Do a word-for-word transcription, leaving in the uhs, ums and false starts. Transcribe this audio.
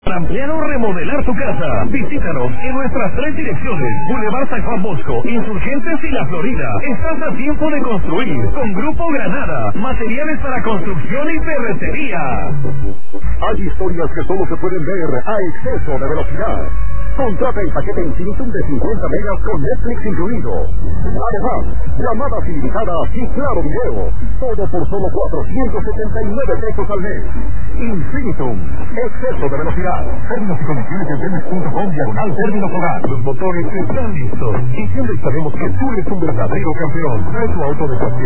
Para ampliar o remodelar tu casa, visítanos en nuestras tres direcciones: Boulevard San Juan Bosco, Insurgentes y La Florida. Estás a tiempo de construir con Grupo Granada, materiales para construcción y ferretería. Hay historias que solo se pueden ver a exceso de velocidad. Contrata el paquete Infinitum de cincuenta megas con Netflix incluido. Además, llamadas ilimitadas y claro video. Todo por solo cuatrocientos setenta y nueve pesos al mes. Infinitum, exceso de velocidad. Términos y condiciones en tenis punto com diagonal términos hogar. Los motores están listos y siempre sabemos que tú eres un verdadero campeón. Trae tu auto de cualquier